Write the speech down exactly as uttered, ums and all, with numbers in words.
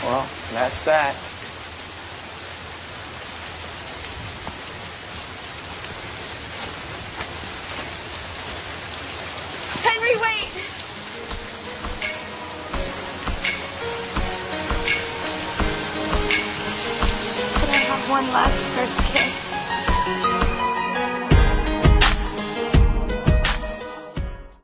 Well, that's that. Henry, wait! Could I have one last first kiss?